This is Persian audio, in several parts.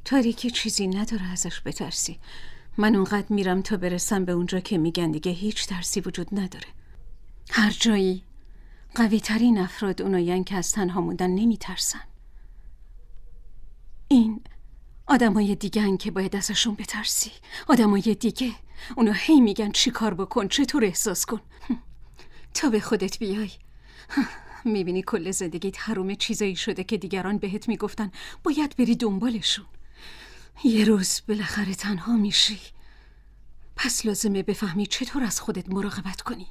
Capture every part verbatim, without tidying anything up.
تاریکی چیزی نداره ازش بترسی. من اونقدر میرم تا برسم به اونجا که میگن دیگه هیچ ترسی وجود نداره. هر جایی قوی ترین افراد اونایین که از تنها موندن نمیترسن. این آدمای دیگه هن که باید ازشون بترسی. آدمای دیگه اونا هی میگن چی کار بکن، چطور احساس کن. تا به خودت بیای میبینی کل زندگیت حروم چیزایی شده که دیگران بهت میگفتن باید بری دنبالشون. یه روز بالاخره تنها میشی، پس لازمه بفهمی چطور از خودت مراقبت کنی.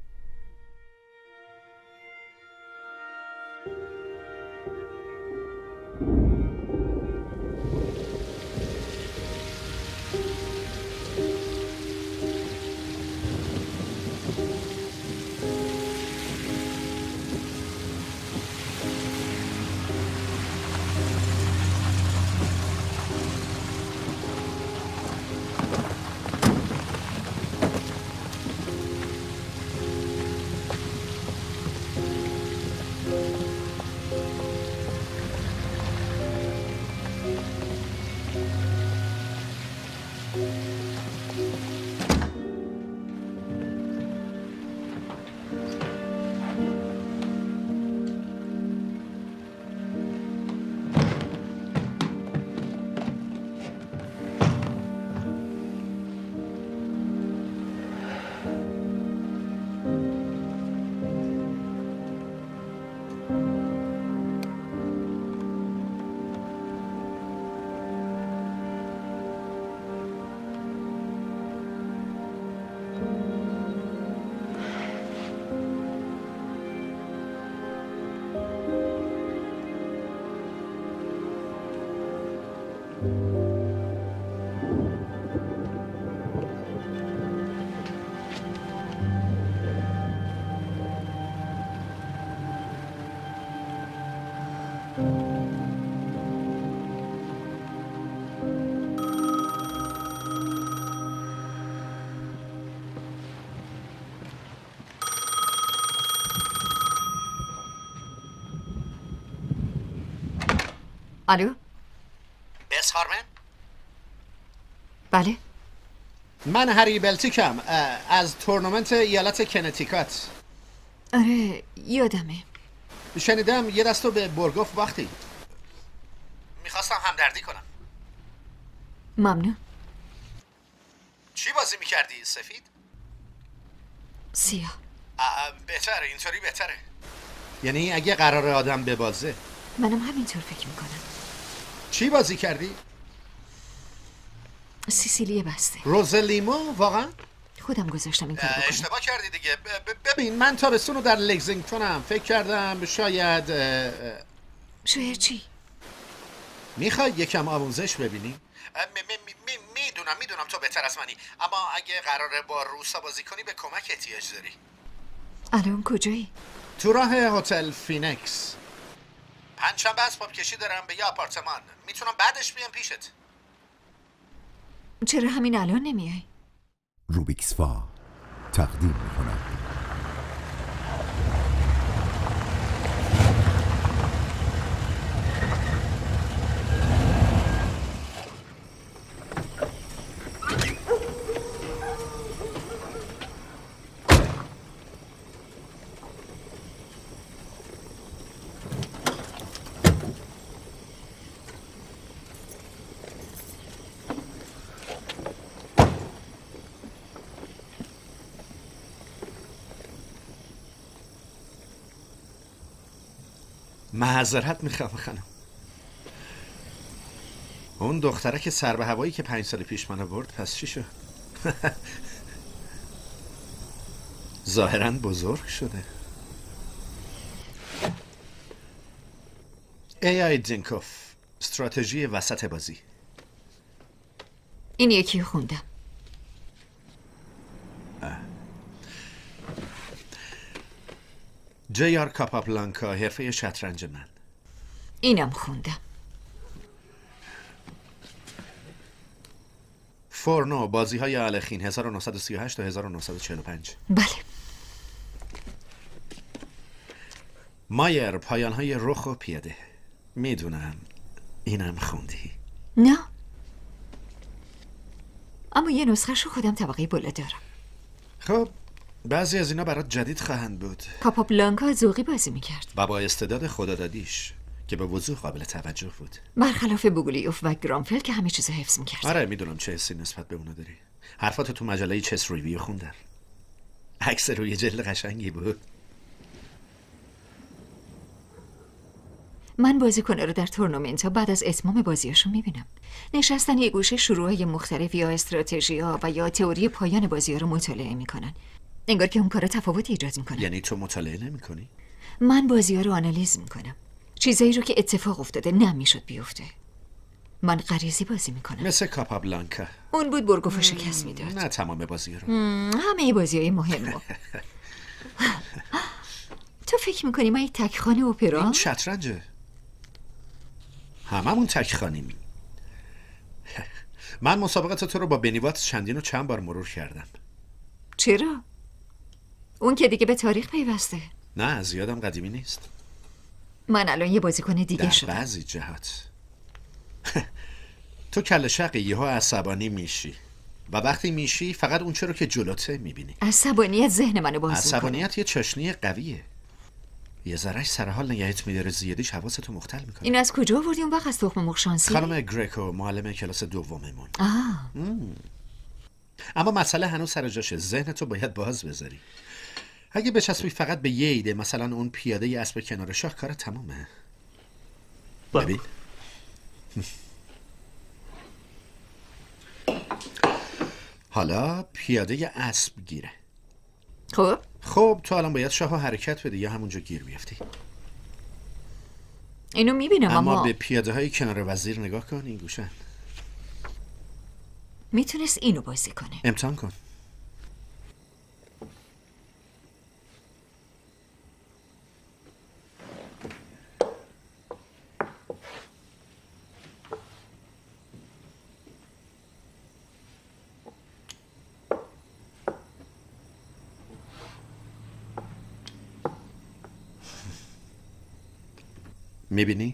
الو؟ بس هارمن؟ بله؟ من هری بلتیکم از تورنمنت ایالت کنتیکات. آره یادمه. شنیدم یه دستو به برگوف وقتی میخواستم همدردی کنم. ممنون. چی بازی میکردی؟ سفید؟ سیاه. بهتره، اینطوری بهتره. یعنی اگه قرار آدم ببازه. منم همینطور فکر میکنم. چی بازی کردی؟ سیسیلی بسته. روزلیمو؟ واقعا؟ خودم گذاشتم این کار بکنم. اشتباه کردی دیگه. ببین من تابستون رو در لگزینگتونم. فکر کردم شاید شاید چی؟ میخوای یکم آموزش ببینی؟ میدونم میدونم تو بهتر از منی، اما اگه قراره با روسا بازی کنی به کمک احتیاج داری. الان کجایی؟ تو راه هتل فینکس. پنجشنبه اسباب کشی دارم به یه آپارتمان. میتونم بعدش بیام پیشت. چرا همین الان نمیای؟ روبیکس فا تقدیم میکنم معذرت میخوام خانم. اون دختره که سر به هوایی که پنج سال پیش منو برد پس چی شد؟ ظاهراً بزرگ شده. ای آی دینکوف، استراتژی وسط بازی. این یکی خوندم. جی آر کاپابلانکا، حرفه شطرنج من. اینم خوندم. فورنو، بازی های آلخین هزار و نهصد و سی و هشت تا هزار و نهصد و چهل و پنج. بله. مایر، پایان های رخ و پیاده. میدونم اینم خوندی. نه اما یه نسخه‌شو خودم طبقه بالا دارم. خب بعضی از اینا برات جدید خواهند بود. کاپابلانکا ذوقی بازی میکرد و با استعداد خدادادیش که به وضوح قابل توجه بود. برخلاف بوگولیوف و گرامفل که همه چیزو حفظ میکرد. آره میدونم چه حسی نسبت به اونا داری. حرفاتو تو مجله چس ریویو خوندم. عکس روی جلد قشنگی بود. من بازیکن‌ها رو در تورنمنت‌ها بعد از اتمام بازیاشون میبینم. نشستن یه گوشه شروع‌های مختلف یا استراتژی‌ها و یا تئوری پایان بازی‌ها رو مطالعه میکنن. انگار که اون کارا تفاوتی ایجاد میکنه. یعنی تو مطالعه نمی‌کنی؟ من بازی‌ها رو آنالیز میکنم. چیزایی رو که اتفاق افتاده نمیشد بیفته. من غریزی بازی میکنم. مثل کاپابلانکا. اون بود برگوفو شکست میداد. نه تمام بازی رو. همه بازی‌های مهمو. تو فکر میکنی من یک تکخانه اپرا؟ این شطرنجه. هممون تکخانیم. من مسابقات تو رو با بنیوات چندین و چند بار مرور کردم. چرا؟ اون که دیگه به تاریخ پیوسته. نه زیادم قدیمی نیست. من الان یه بازیکن دیگه در شدم. بعضی جهات. تو کل شقی یهو عصبانی میشی و وقتی میشی فقط اون چرا که جلوته میبینی. عصبانیت ذهن منو باز میکنه. عصبانیت یه چاشنی قویه. یه ذرهش سرحال نگهت میداره، زیادیش حواستو مختل میکنه. این از کجا آوردی اون وقت از تخم مرغ شانسی؟ خانم گریکو معلم کلاس دوممون. آه. اما مسئله هنوز سر جاشه. ذهنتو باید باز بذاری. اگه بچسبی فقط به یه ایده، مثلا اون پیاده ی اسب کنار شاه، کار تمومه. ببین حالا پیاده ی اسب گیره. خب خب تو الان باید شاهو حرکت بدی یا همونجا گیر بیفتی. اینو میبینم اما, اما به پیاده های کنار وزیر نگاه کن. این گوشن. میتونست اینو بازی کنه. امتحان کن. میبینی؟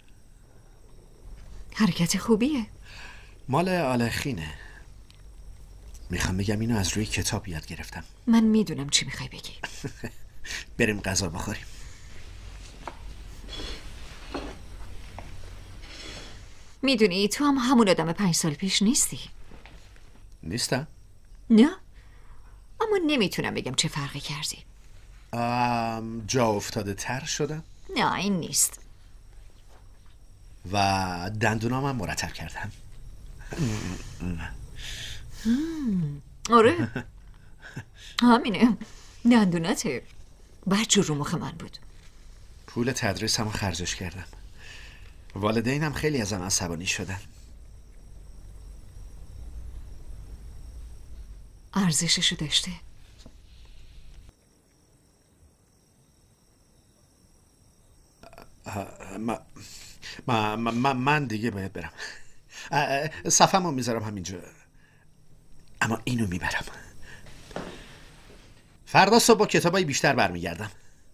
حرکت خوبیه. مال آلخینه. میخوام بگم اینو از روی کتاب یاد گرفتم. من میدونم چی میخوای بگی. بریم غذا بخوریم. میدونی تو هم همون آدم پنج سال پیش نیستی. نیستم؟ نه اما نمیتونم بگم چه فرقی کردی. ام، جا افتاده تر شدم نه این نیست. و دندونام هم مرتب کردم. آره همینه. دندونته. بدجور رو مخ من بود. پول تدریسم رو خرجش کردم. والدینم خیلی ازم عصبانی شدن. ارزششو داشته. ما ما ما من دیگه باید برم. صفمو میذارم همینجا، اما اینو میبرم. فردا صبح با کتابای بیشتر برمیگردم.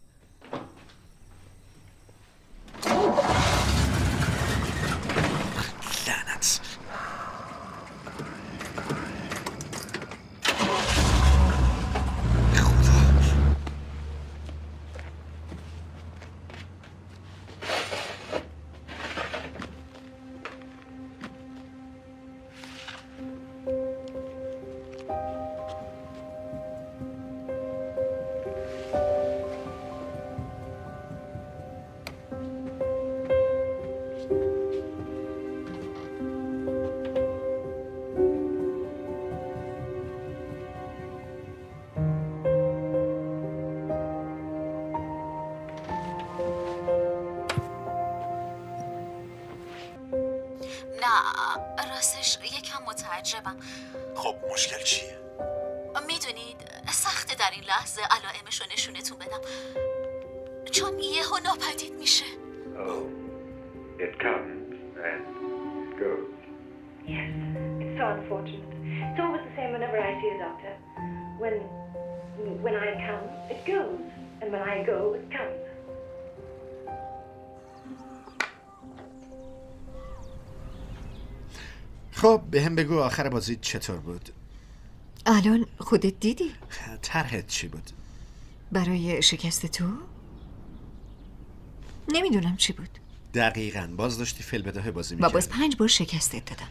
لعنت. نه راستش یکم متعجبم. خب مشکل چیه؟ میدونید سخته در این لحظه علائمشو نشونتون بدم، چون یهو ناپدید میشه. Oh, it comes and goes. Yes, it's so unfortunate. It's always the same whenever I see a doctor. When when I come, it goes. And when I go, it comes. خب به هم بگو آخر بازی چطور بود؟ الان خودت دیدی؟ طرحت چی بود؟ برای شکست تو؟ نمیدونم چی بود. دقیقاً باز داشتی فیلبداه بازی و میکردی. باز پنج بار شکستت دادم.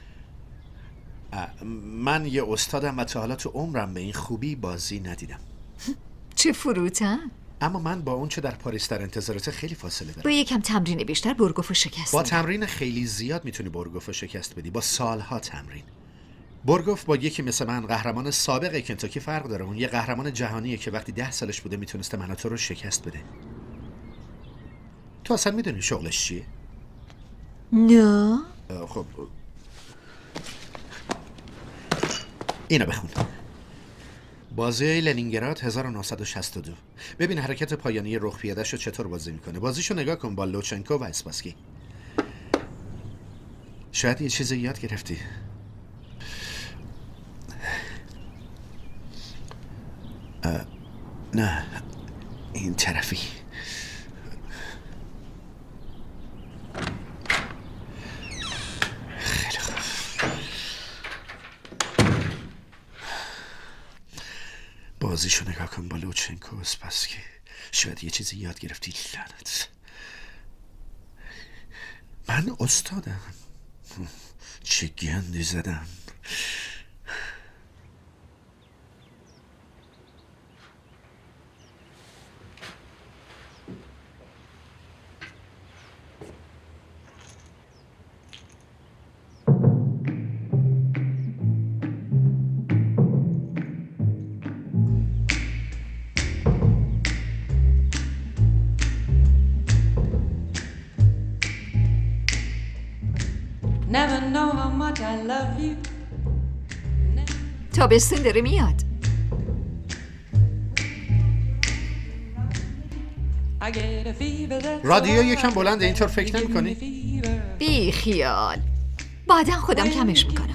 من یه استادم و تا حالا تو عمرم به این خوبی بازی ندیدم. چه فروتن؟ اما من با اون چه در پاریس در انتظارات خیلی فاصله دارم. با یکم تمرین بیشتر برگوفو شکست با میدم. تمرین خیلی زیاد میتونی برگوفو شکست بدی، با سالها تمرین. برگوف با یکی مثل من قهرمان سابق کنتاکی فرق داره. اون یه قهرمان جهانیه که وقتی ده سالش بوده میتونسته من و تو رو شکست بده. تو اصلا میدونی شغلش چیه؟ نه. خب اینو بخون. بازی لنینگراد هزار و نهصد و شصت و دو. ببین حرکت پایانی رخ پیاده‌شو چطور بازی میکنه. بازیشو نگاه کن با لوچنکو و اسپاسکی. شاید یه چیزی یاد گرفتی. نه این طرفی. خیلی خوب. بازیشو نگاه کن با لوچنکو و اسپاسکی. شاید یه چیزی یاد گرفتی. لعنت. من استادم. چه گندی زدم. Never know how much I love you. تابستون داره میاد. I get a fever that's رادیو یکم بلنده، اینطور فکر نمی کنی؟ بی خیال. بعداً خودم کمش میکنم.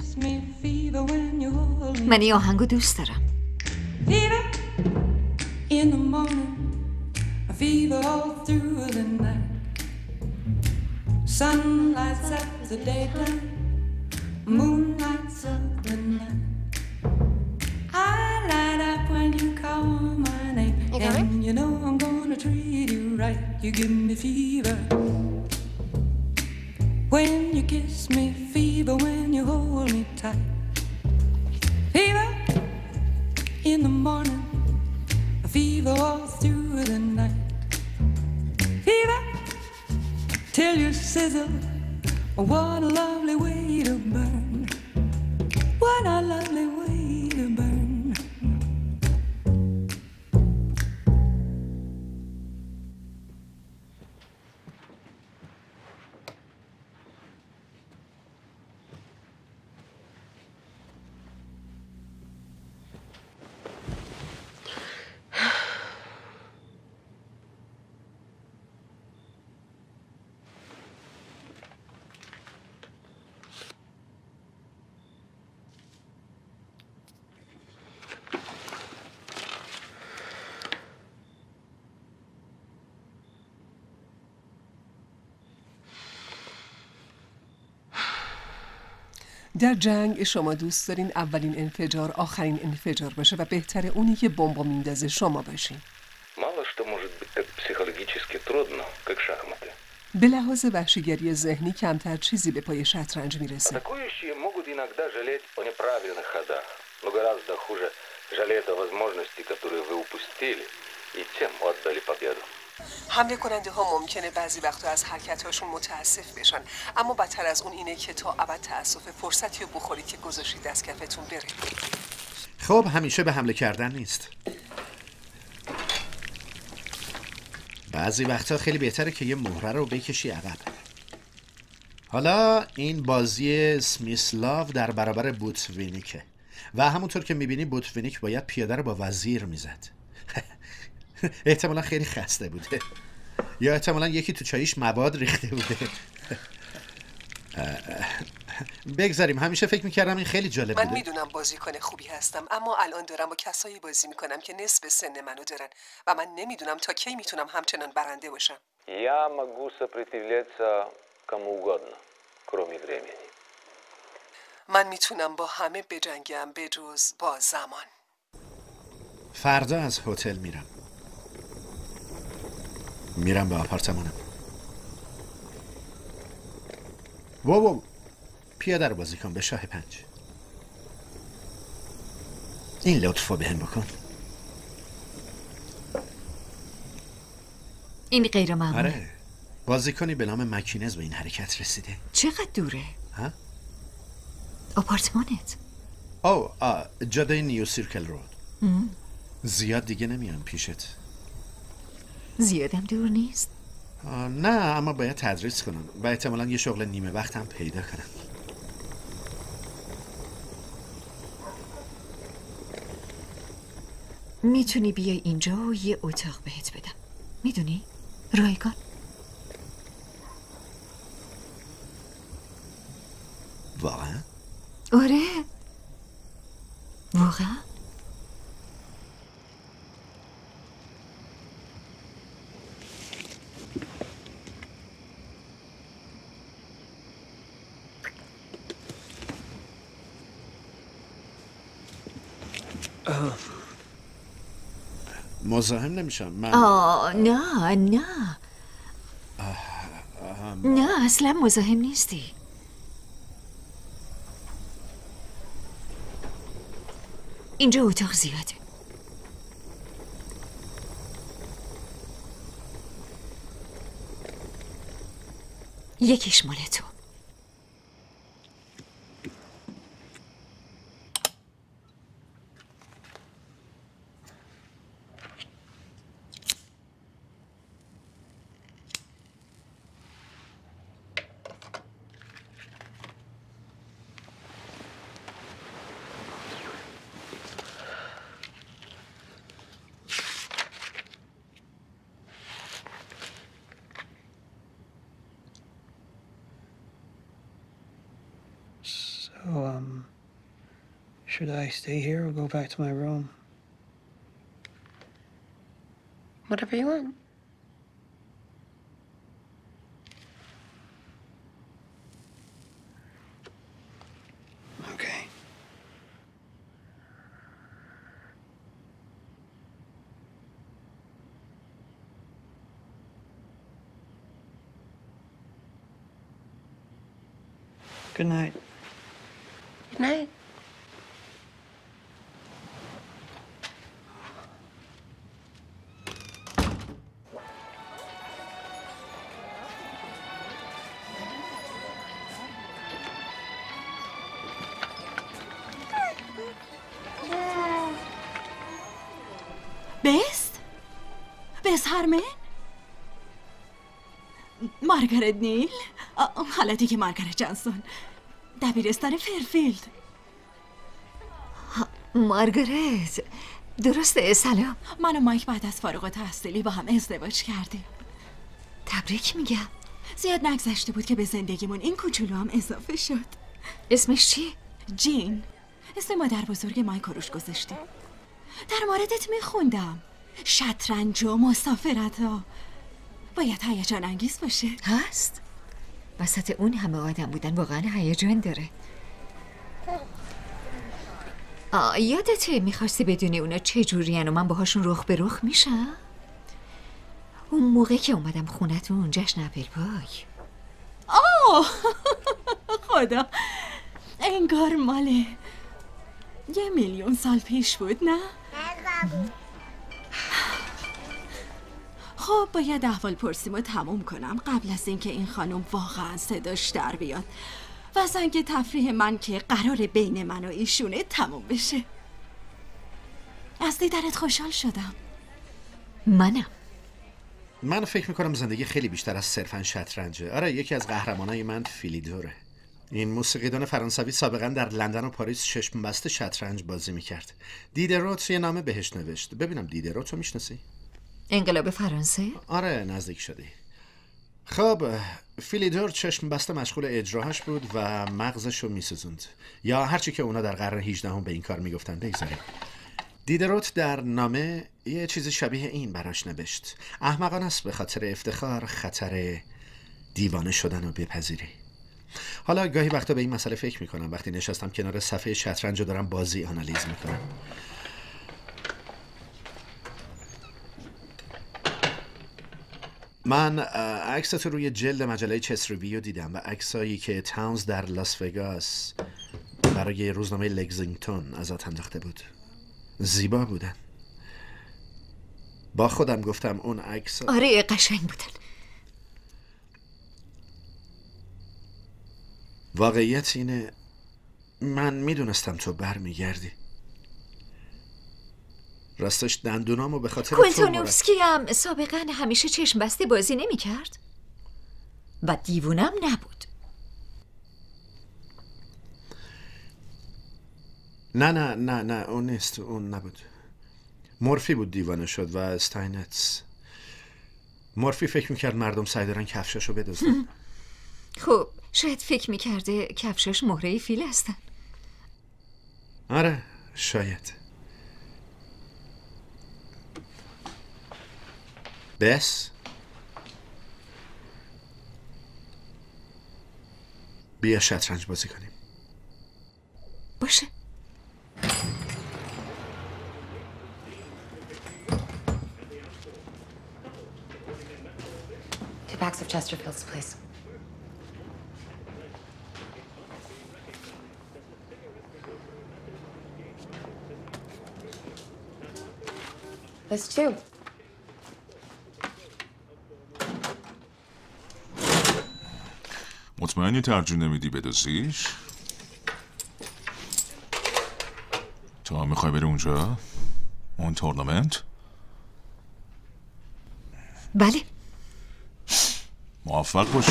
من این آهنگو دوست دارم. Fever in the morning, a fever all through the night. Sun lights up the daytime, moon lights up the night. I light up when you call my name, and you know I'm gonna treat you right. You give me fever when you kiss me, fever when you hold me tight. Fever in the morning, a fever all through the night. Fever till you sizzle. What a lovely way to burn. What a lovely way to burn. در جنگ شما دوست دارین اولین انفجار آخرین انفجار باشه و بهتره اونی که بمب میندازه شما باشین. Мало что может быть так психологически трудно, как шахматы. به لحاظ وحشیگری ذهنی کمتر چیزی به پای شطرنج میرسه. Атакующие могут иногда жалеть о неправильных ходах, но гораздо хуже жалеть о возможности, которые вы упустили, и тем отдали победу. حمله کننده ها ممکنه بعضی وقتا از حرکت‌هاشون متاسف بشن، اما بدتر از اون اینه که تا ابد تأسف فرصتی رو بخورید که گذاشتید دست کفتون بره. خب همیشه به حمله کردن نیست. بعضی وقتا خیلی بهتره که یه مهره رو بکشی عقب. حالا این بازی سمیسلاو در برابر بوتوینیکه و همونطور که میبینی بوتوینیک باید پیاده رو با وزیر میزد. احتمالا خیلی خسته بوده یا احتمالا یکی تو چاییش مواد ریخته بوده. بگذاریم. همیشه فکر میکردم این خیلی جالب بوده. من میدونم بازیکن خوبی هستم، اما الان دارم با کسایی بازی میکنم که نصف سن منو دارن و من نمیدونم تا کی میتونم همچنان برنده باشم. Я могу сопротивляться кому угодно, кроме времени. من میتونم با همه بجنگم به جز با زمان. فردا از هتل میرم میرم به آپارتمانم. وو وو پیاده رو بازی کن به شاه پنج. این لطفو بهم بکن. این غیر معموله. آره بازیکنی به نام مکینز به این حرکت رسیده. چقدر دوره؟ ها؟ آپارتمانت؟ او آه جاده نیو سیرکل رود. زیاد دیگه نمیام پیشت. زیادم دور نیست؟ نه اما باید تدریس کنم و احتمالاً یه شغل نیمه وقتم پیدا کنم. میتونی بیای اینجا و یه اتاق بهت بدم. میدونی؟ رایگان. واقعا؟ آره واقعا؟ مزاحم نمیشم من. آه نه نه نه اصلا مزاحم نیستی. اینجا اتاق زیاده. یکیش مال تو. So, um, should I stay here or go back to my room? Whatever you want. Okay. Good night. Good night. بست؟ بست هرمن؟ مارگارت نیل؟ حالا دیگه مارگارت جانسون، دبیرستان فرفیلد. مارگارت درسته؟ سلام. من و مایک بعد از فارغ التحصیلی با هم ازدواج کردیم. تبریک میگم. زیاد نگذشته بود که به زندگیمون این کوچولو هم اضافه شد. اسمش چی؟ جین. اسم مادر بزرگ مایک روش گذاشتیم. در موردت میخوندم، شطرنج و مسافرت ها باید هیجان انگیز باشه. هست؟ وسط اون همه آدم بودن واقعا هیجان داره. آه یادته میخواستی بدونی اونا چه جورین و من باهاشون رخ به رخ میشم؟ اون موقع که اومدم خونتون جشن اپل پای. آه خدا، انگار ماله یه میلیون سال پیش بود نه؟ خب باید احوال پرسیمو تموم کنم قبل از اینکه این خانم واقعا صداش در بیاد و زنگ تفریح من که قرار بین من و ایشونه تموم بشه. از دیدنت خوشحال شدم. منم. من فکر میکنم زندگی خیلی بیشتر از صرفاً شطرنجه. آره یکی از قهرمانای من فیلیدوره. این موسیقیدان فرانسوی سابقا در لندن و پاریس چشم بسته شطرنج بازی میکرد. دیدروت یه نامه بهش نوشت. ببینم دیدروت رو میشناسی؟ انقلاب فرانسه؟ آره نزدیک شدی. خب فیلیدور چشم بسته مشغول اجراهاش بود و مغزش رو میسوزوند، یا هرچی که اونا در قرن هجدهم به این کار میگفتن. بگذاریم. دیدروت در نامه یه چیز شبیه این براش نوشت: احمقانه است به خاطر افتخار خطر دیوانه شدن رو بپذیری. حالا گاهی وقتا به این مسئله فکر میکنم وقتی نشستم کنار صفحه شطرنج و دارم بازی آنالیز میکنم. من عکس تو روی جلد مجله چس ریویو دیدم و عکسایی که تاونز در لاس وگاس برای روزنامه لگزینگتون ازت انداخته بود زیبا بودن. با خودم گفتم اون عکس آره قشنگ بودن. واقعیت اینه من میدونستم تو برمیگردی. راستش دندونامو به خاطر تو کولتونوفسکی هم سابقا همیشه چشم بسته بازی نمی کرد و دیوونم نبود. نه نه نه نه اون نیست، اون نبود. مورفی بود دیوانه شد و استاینتس. مورفی فکر میکرد مردم سعی دارن کفشاشو بدزدن. خب شاید فکر میکرده کفشاش مهره فیل هستن. آره شاید. بس بیا شطرنج بازی کنیم. باشه. Two packs of Chesterfields, please. This too. مطمئنی ترجیح نمیدی بدوزیش؟ تو هم میخوای بری اونجا؟ اون تورنمنت؟ بله. موفق باشی.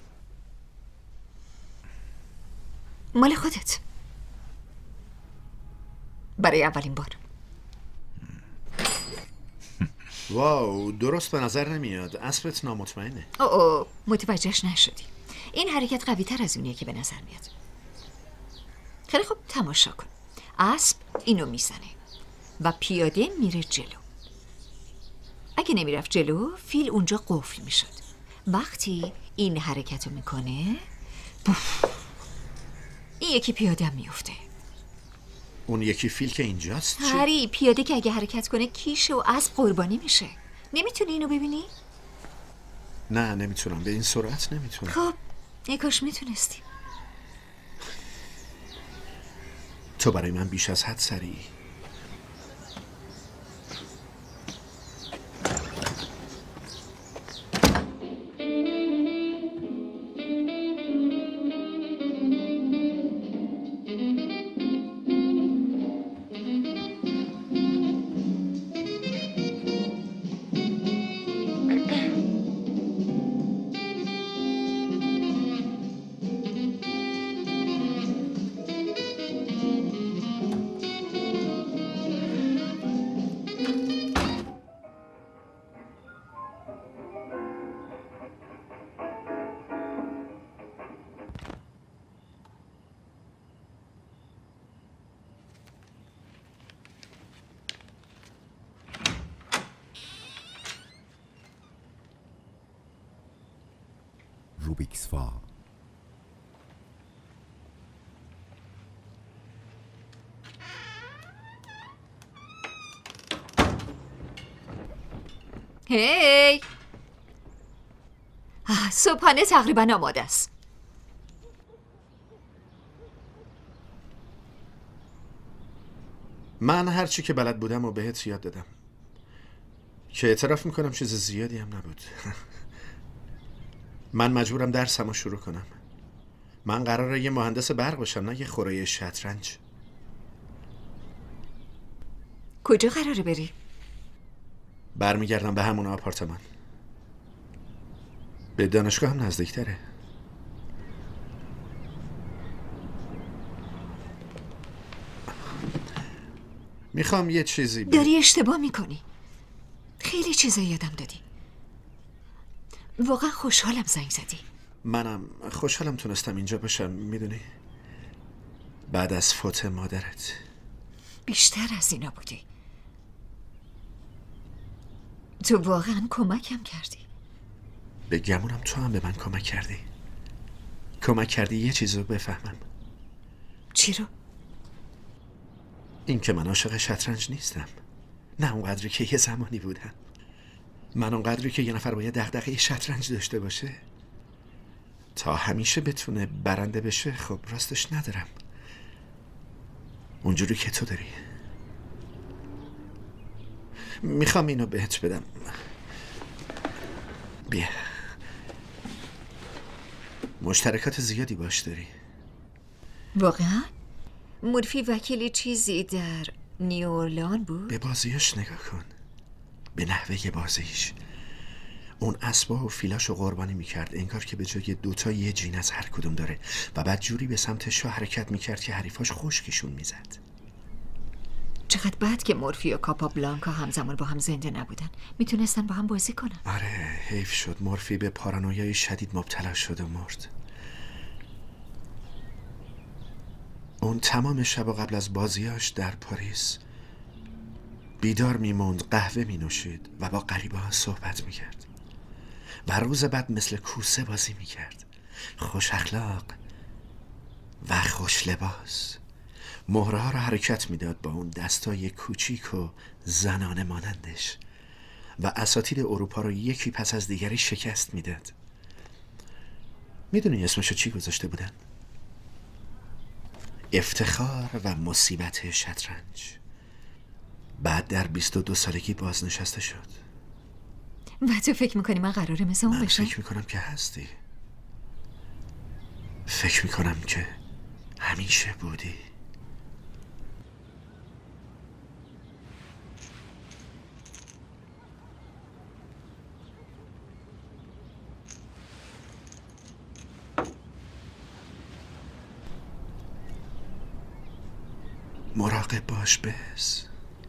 مال خودت. برای اولین بار. واو درست به نظر نمیاد. اسبت نامطمئنه. او او متوجهش نشدی. این حرکت قوی تر از اونیه که به نظر میاد. خیلی خوب تماشا کن. اسب اینو میزنه و پیاده میره جلو. اگه نمیرفت جلو فیل اونجا قفل میشد. وقتی این حرکتو میکنه بوف، این یکی پیاده میفته. اون یکی فیل که اینجاست چی؟ هری پیاده که اگه حرکت کنه کیشه و اسب قربانی میشه. نمیتونی اینو ببینی؟ نه نمیتونم، به این سرعت نمیتونم. خب نکاش میتونستی. تو برای من بیش از حد سریعی. روبیکس فا. هی آه، صبحانه تقریبا آماده است. من هر چی که بلد بودم و بهت یاد دادم که اعتراف میکنم چیز زیادی هم نبود. من مجبورم درسمو شروع کنم. من قراره یه مهندس برق باشم نه یه خوره شطرنج. کجا قراره بری؟ برمیگردم به همون آپارتمان. به دانشگاه هم نزدیک تره. میخوام یه چیزی ب... داری اشتباه میکنی. خیلی چیزا یادم دادی. واقعا خوشحالم زنگ زدی. منم خوشحالم تونستم اینجا باشم. میدونی بعد از فوت مادرت بیشتر از اینا بودی. تو واقعا کمکم کردی. به گمونم تو هم به من کمک کردی. کمک کردی یه چیز رو بفهمم. چی رو؟ این که من عاشق شطرنج نیستم. نه اونقدری که یه زمانی بودم. من اونقدری که یه نفر باید دغدغه شطرنج داشته باشه تا همیشه بتونه برنده بشه. خب راستش ندارم اونجوری که تو داری. میخوام اینو بهت بدم. بیا. مشترکات زیادی باش داری. واقعا؟ مورفی وکیل چیزی در نیورلان بود؟ به بازیاش نگاه کن، به نحوه بازیش. اون اسبا و فیلاشو قربانی میکرد انگار که به جای دوتا یه جین از هر کدوم داره و بعد جوری به سمت شاه حرکت میکرد که حریفاش خشکشون میزد. چقدر بد که مورفی و کاپابلانکا همزمان با هم زنده نبودن. میتونستن با هم بازی کنن. آره حیف شد. مورفی به پارانویای شدید مبتلا شد و مرد. اون تمام شب قبل از بازیاش در پاریس بیدار میموند، قهوه مینوشید و با غریبه ها صحبت میکرد و روز بعد مثل کوسه بازی میکرد. خوش اخلاق و خوش لباس. مهره ها رو حرکت میداد با اون دستای کوچیک و زنانه مانندش و اساطیر اروپا رو یکی پس از دیگری شکست میداد. میدونی اسمشو چی گذاشته بودن؟ افتخار و مصیبت شطرنج. بعد در بیست و دو سالگی بازنشسته شد. و تو فکر میکنی من قراره مثل اون من بشم؟ فکر میکنم که هستی. فکر میکنم که همیشه بودی. مراقب باش بس.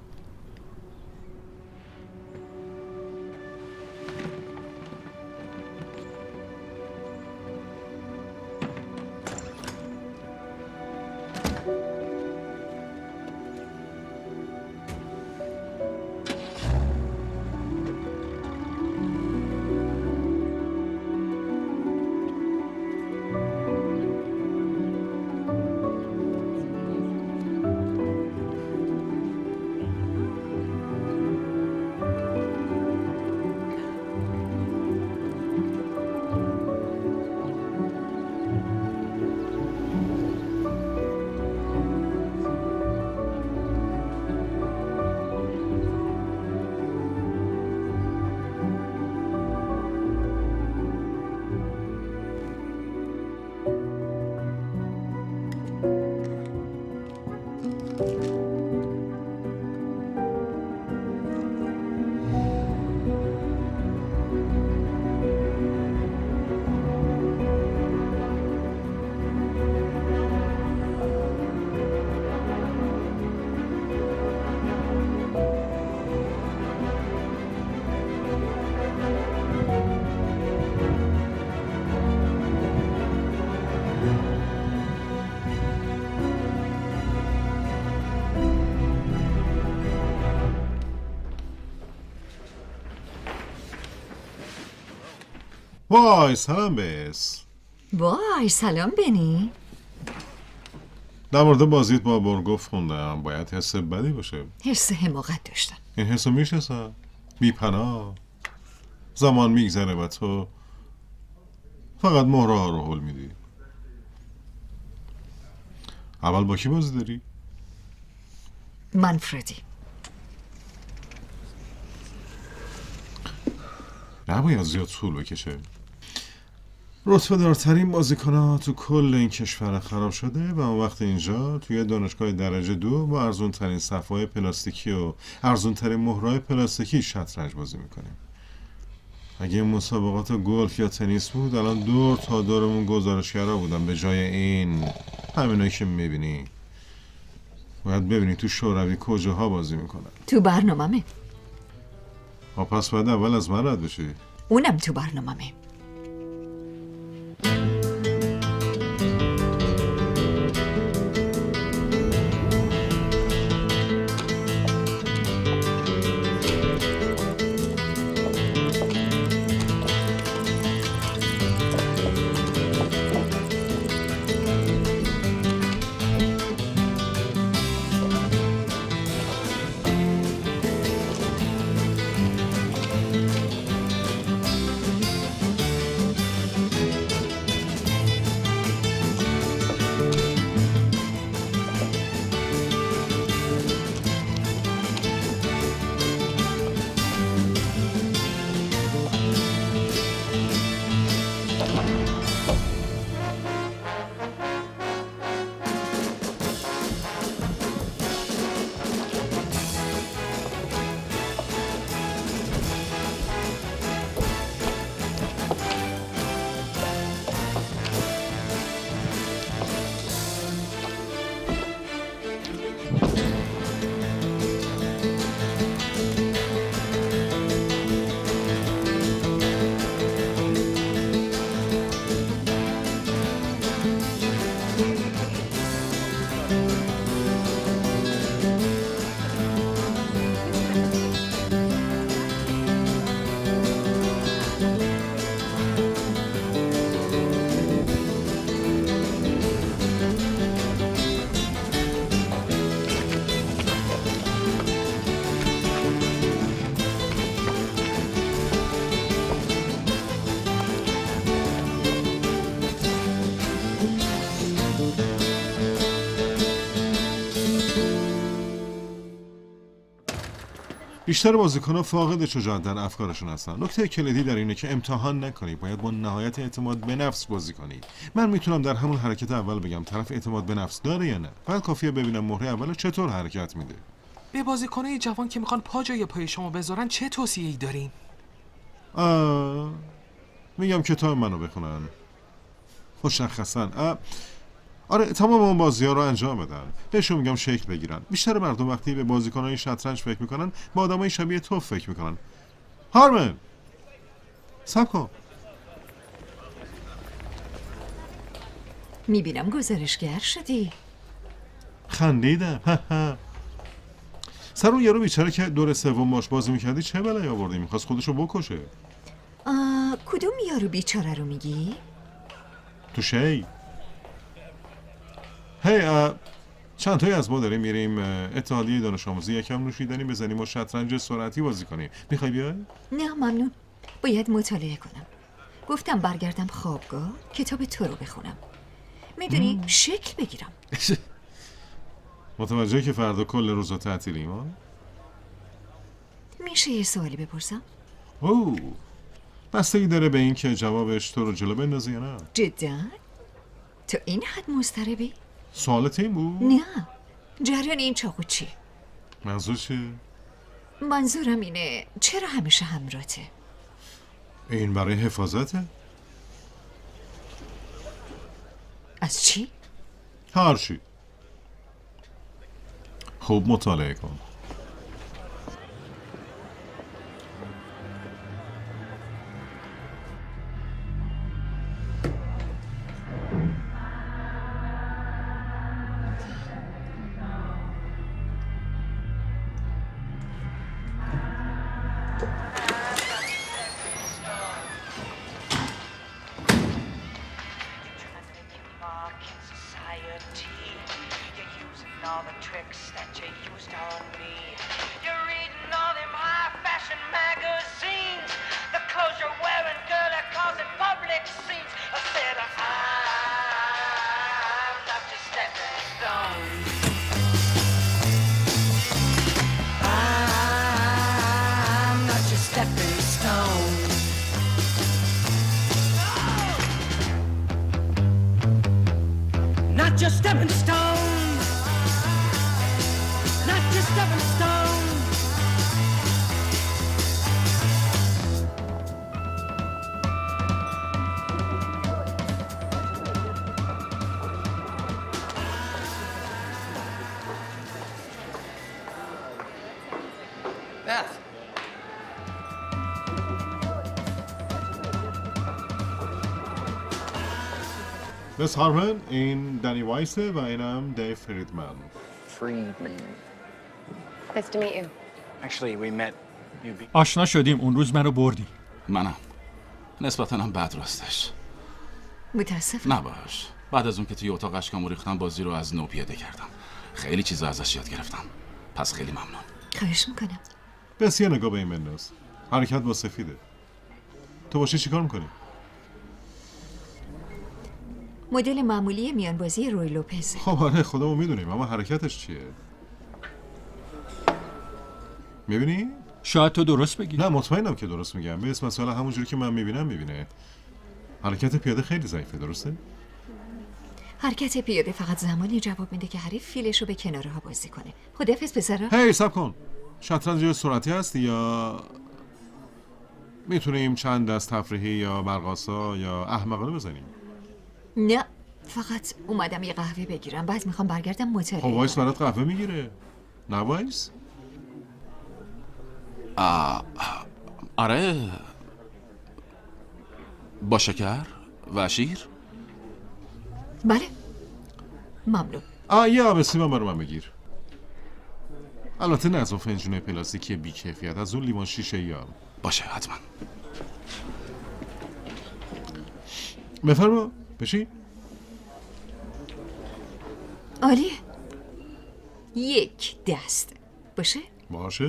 وای سلام بس. وای سلام بنی. در مورد بازیت با بورگوف خوندم باید حس بدی باشه. حس حماقت داشتم. این حسو میشناسم. بی پناه. زمان میگذره و تو فقط مهره ها رو هل میدی. اول با کی بازی داری؟ منفردی. نباید زیاد طول بکشه. رتبه دارترین بازیکن‌ها تو کل این کشور خراب شده و اون وقت اینجا توی دانشگاه درجه دو با ارزون ترین صفحه‌های پلاستیکی و ارزون ترین مهره‌های پلاستیکی شطرنج بازی میکنیم. اگه این مسابقات گلف یا تنیس بود الان دور تا دورمون گزارشگرا بودن به جای این همینایی که میبینی. باید ببینی تو شوروی کجاها بازی میکنن. تو برنامه‌مه. ها پس باید اول از من رد بشی. اونم تو برنامه‌مه. بیشتر بازیکن‌ها فاقد شجاعت در افکارشون هستن. نکته کلیدی در اینه که امتحان نکنی، باید با نهایت اعتماد به نفس بازی کنی. من میتونم در همون حرکت اول بگم طرف اعتماد به نفس داره یا نه. فقط کافیه ببینم مهره اولو چطور حرکت میده. به بازیکنای جوان که میخوان پا جای پای شما بذارن چه توصیه‌ای دارین؟ آه... میگم کتاب منو بخونن. مشخصاً. آره تمام اون بازی‌ها رو انجام بدن. بهشون میگم شکل بگیرن. بیشتر مردم وقتی به بازیکنای شطرنج فکر میکنن با آدمای شبیه تو فکر میکنن. هارمن صبر کن. میبینم گزارشگر شدی. خندیدم. سر اون یارو بیچاره که دور سوم باش بازی میکردی چه بلایی آوردی؟ میخواست خودشو بکشه. آه، کدوم یارو بیچاره رو میگی؟ تو شی هی چند تایی از ما داریم میریم اتحادیه دانش آموزی یکم نوشیدنی بزنیم و شطرنج سرعتی بازی کنیم. میخوای بیای؟ نه ممنون. باید مطالعه کنم. گفتم برگردم خوابگاه کتاب تو رو بخونم. میدونی شکل بگیرم. متوجهی که فردا کل روزا تعطیلیم ها؟ میشه یه سوالی بپرسم؟ اوه بستگی داره به این که جوابش تو رو جلو بندازی یا نه. جدا؟ تو این حد مضطربی؟ سوالت این بود؟ نه جریان این چاقو چی؟ منظور چیه؟ منظورم اینه چرا همیشه همراته؟ این برای حفاظته؟ از چی؟ هر چی. خوب مطالعه کن. all the tricks that you used on me. You're reading all them high fashion magazines. The clothes you're wearing, girl, are causing public scenes. I said, I'm not your stepping stone. I'm not your stepping stone. Not your stepping stone. Not your stepping stone. Beth. بس هارمن این دنی وایسه و اینم دیو فریدمن. Friedman. Nice to meet you. Actually, we met. آشنا شدیم اون روز منو بردی. منم نسبتا هم بد راستش. متاسفم. نباش. بعد از اون که توی اتاق اشکامو ریختم بازی رو از نو پیاده کردم. خیلی چیزا ازش یاد گرفتم. پس خیلی ممنون. خواهش میکنم. بس یه نگاه به این بنداز. حرکت با سفیده. تو باشی چیکار میکنی؟ مدل معمولی میانبازی روی لوپز. خب آره خودمون میدونیم اما حرکتش چیه؟ میبینی؟ شاید تو درست بگی. نه مطمئنم که درست میگم. به اسم مثلا همونجوری که من میبینم میبینه. حرکت پیاده خیلی ضعیفه، درسته؟ حرکت پیاده فقط زمانی جواب میده که حریف فیلش رو به کناره ها بازی کنه. خداحافظ پسرا. هی صبر کن. شطرنج سرعتی هست یا میتونیم چند دست تفریحی یا برقاسا یا احمقانه بزنیم؟ نه فقط اومدم یه قهوه بگیرم بعد میخوام برگردم مطالعه. خب وایس برات قهوه میگیره. نه وایس؟ آره با شکر و شیر؟ بله ممنون. آه یه آب سیب هم برای من بگیر. البته نه از اون فنجون پلاستیکی بی کیفیت، از اون لیوان شیشه یا باشه حتما. بفرما بشی. عالیه. یک دست باشه؟ باشه.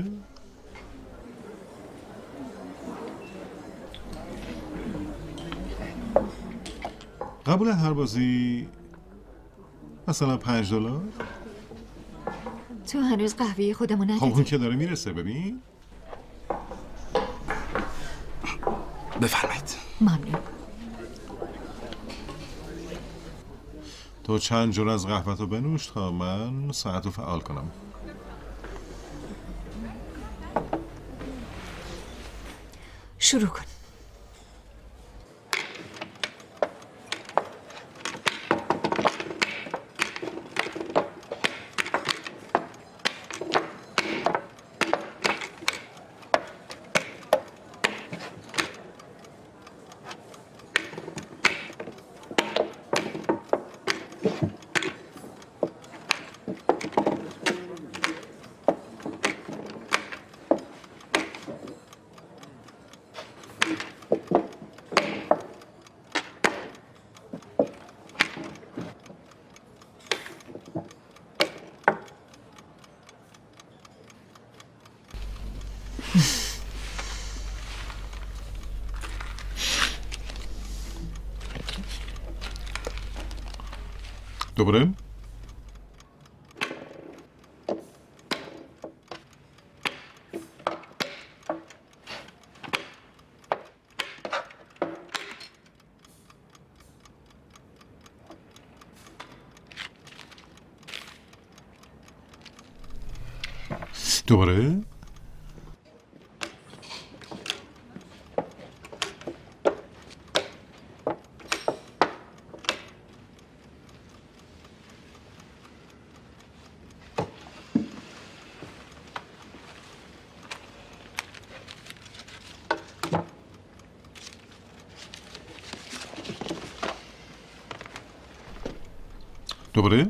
قبول هر بازی مثلا پنج دلار. تو هنوز قهوه خودمو ندیدی؟ خب اون که داره میرسه ببین. بفرمایید. ممنون. تو چند جور از قهوه‌تو بنوش تا من ساعتو فعال کنم. شروع کن. دوباره؟ دوباره؟ دوباره؟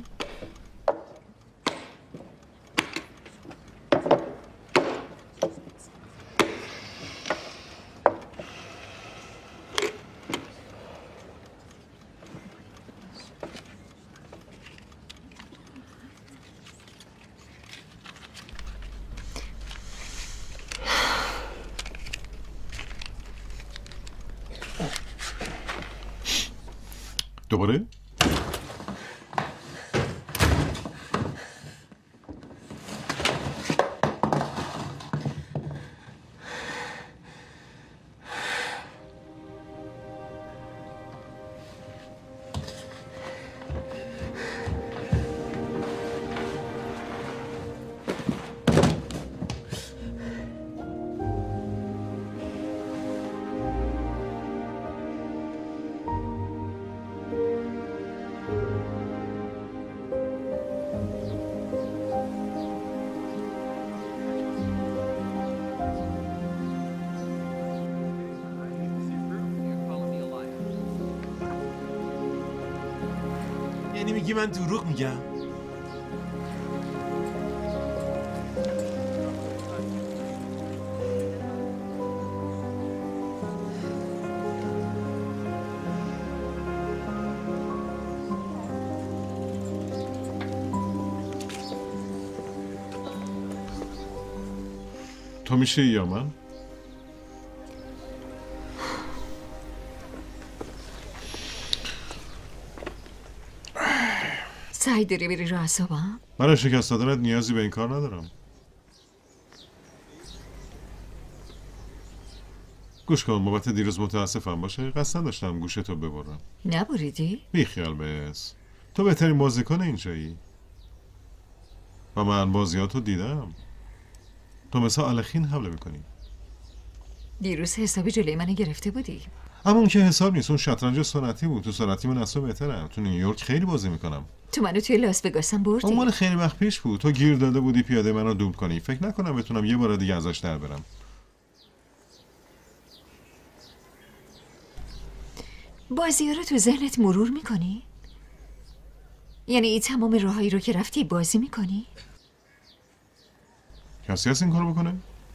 دوباره؟ یعنی میگی من دروغ میگم؟ تو میشه یا من؟ سعی داری بری رو اعصابم؟ من شکست دادنت نیازی به این کار ندارم. گوش کن، بابت دیروز متاسفم باشه. قصد نداشتم گوشتو ببرم. نبریدی؟ بی خیال بس. تو بهترین بازیکن اینجایی و من بازیاتو دیدم. تو مثل الخین حمله میکنی. دیروز حسابی جلوی منو گرفته بودی. اما اون که حساب نیست، اون شطرنج سنتی بود. تو سنتی من اصلا بهترم. تو نیویورک خیلی بازی میکنم. تو منو توی لاس وگاسم بردی. اون مال خیلی وقت پیش بود. تو گیر داده بودی پیاده منو دوب کنی. فکر نکنم بتونم یه بار دیگه ازش در برم. بازی ها رو تو ذهنت مرور میکنی؟ یعنی این تمام راهایی رو که رفتی بازی میکنی؟ کسی هست این کارو بکنه؟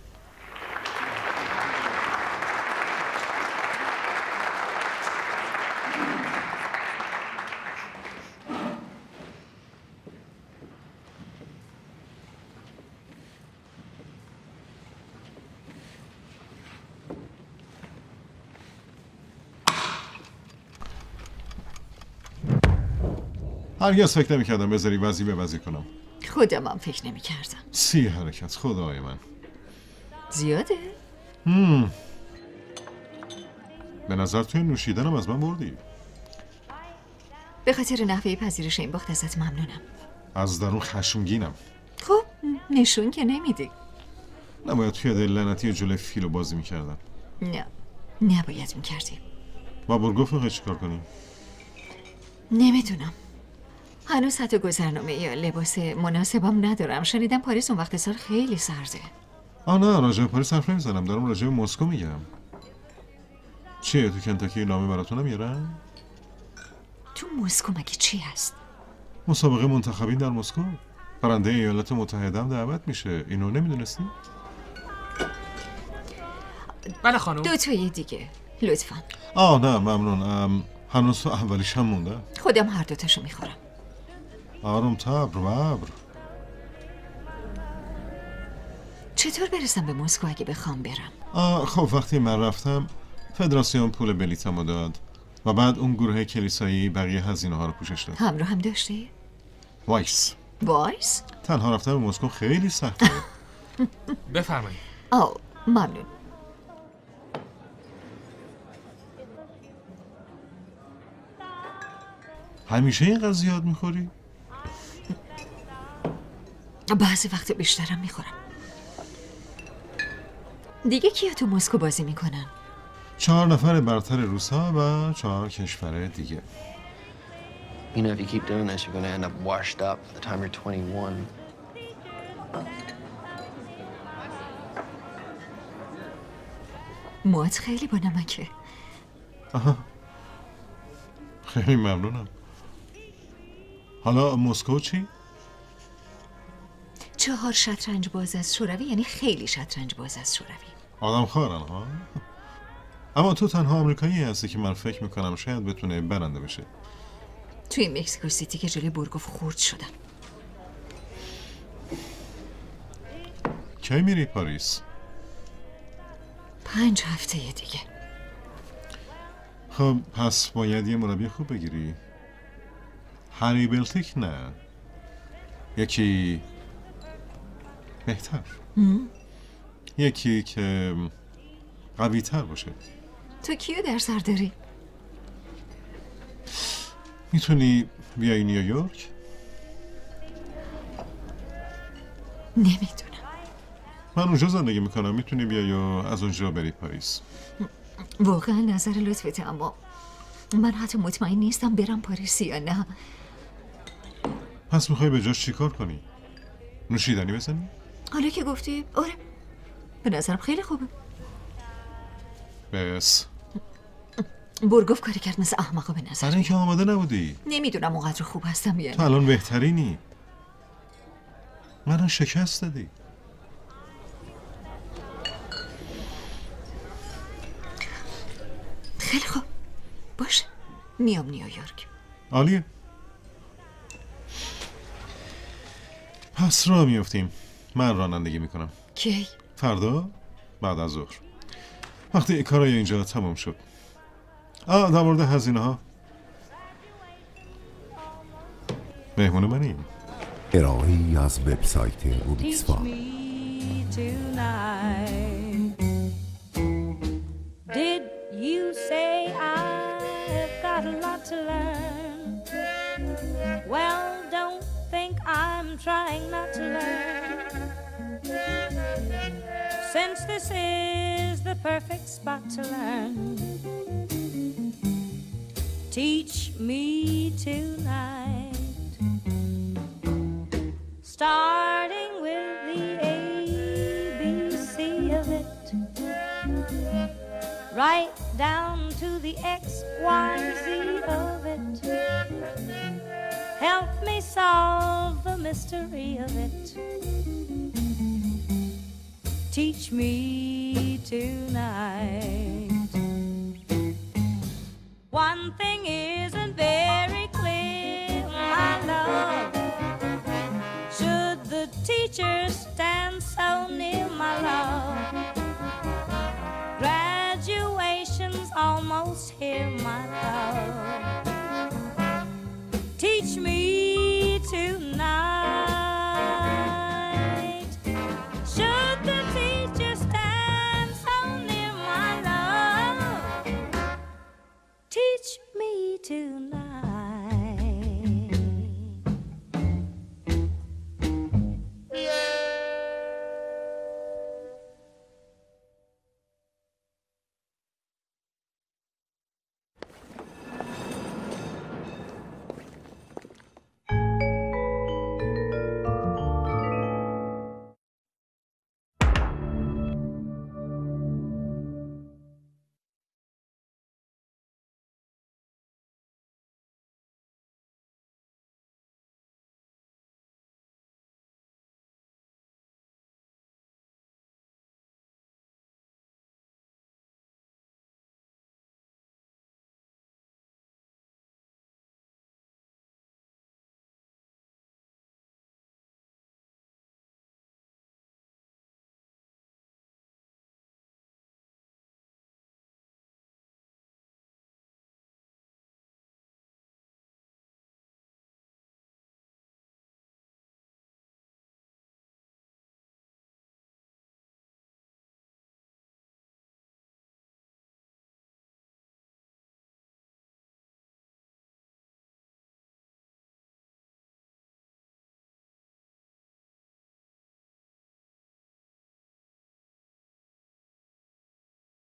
هرگز فکر نمی کردم بذاری وزی به وزی کنم. خودم هم فکر نمی کردم. سی حرکت خدای من زیاده؟ هم. به نظر توی نوشیدنم از من بردی. به خاطر نحوه پذیرش این باخت ازت ممنونم. از درون خشمگینم. خب نشون که نمیدی. نباید توی دل لعنتی جلوی فیلو بازی میکردم. نه نباید میکردی. با برگوف میخوای چیکار کنیم؟ نمیدونم. هنوز حتی گذرنامه یا لباس مناسبم ندارم. شنیدم پاریس اون وقت سال خیلی سرده. آه نه، راجع به پاریس حرف نمیزنم، دارم راجع به مسکو میگم. چیه تو کنتاکی نامه براتون نمیارن؟ تو مسکو مگه چی هست؟ مسابقه منتخبین در مسکو. برنده ایالات متحده هم دعوت میشه. اینو نمیدونستی؟ بله خانم. دو تایی دیگه لطفا. آه نه ممنون. ام، هنوز تو اولیش هم مونده. خودم هر دوتاشو میخورم. آروم تبر ببر. چطور برسم به مسکو اگه بخوام برم؟ آه خب وقتی من رفتم فدراسیون پول بلیتمو داد و بعد اون گروه کلیسایی بقیه هزینه ها رو پوشش داد. همراه هم داشتی؟ وایس. وایس؟ تنها رفتن به مسکو خیلی سخته. بفرمایید. آه ممنون. همیشه اینقدر زیاد میخوری؟ بعضی وقت بیشترم میخورم. دیگه کیا تو مسکو بازی میکنن؟ چهار نفر برتر روس‌ها و چهار کشور دیگه. You know, if you keep doing this, you're going to end up washed up by the time you're twenty-one. موات خیلی با نمکه. آها. خیلی ممنونم. حالا مسکو چی؟ چهار شطرنج باز از شوروی، یعنی خیلی شطرنج باز از شوروی. آدم خارن ها. اما تو تنها آمریکایی هستی که من فکر میکنم شاید بتونه برنده بشه. توی مکزیکو سیتی که جلوی برگوف خورد شدم. کی میری پاریس؟ پنج هفته دیگه. خب پس باید یه مربی خوب بگیری. هری بلتیک نه، یکی بهتر. هم؟ یکی که قوی تر باشه. تو کیو در سر داری؟ میتونی بیای نیویورک؟ نمیدونم. من اونجا زندگی میکنم، میتونی بیای و از اونجا بری پاریس. واقعا نظر لطفته، اما من حتی مطمئن نیستم برم پاریس یا نه. پس میخوای به جاش چی کار کنی؟ نوشیدنی بزنی؟ حالا که گفتی آره، به نظرم خیلی خوبه. بس برگوف کاری کرد مثل احمقا به نظر. برای اینکه آماده نبودی. نمیدونم اونقدر خوب هستم یا نه. تو الان بهترینی. منو شکست دادی. خیلی خوب باشه، میام نیویورک. عالیه. پس راه میفتیم. من رانندگی میکنم. کی؟ فردا بعد از ظهر، وقتی کارای اینجا تمام شد. آه در مورد هزینه ها مهمون منی. ارائه‌ای از وبسایت روبیکس فام. Did you say I've got a lot to learn? Well, don't think I'm trying not to learn. Since this is the perfect spot to learn, teach me tonight. Starting with the A B C of it, right down to the X Y Z of it. Help me solve the mystery of it. Teach me tonight.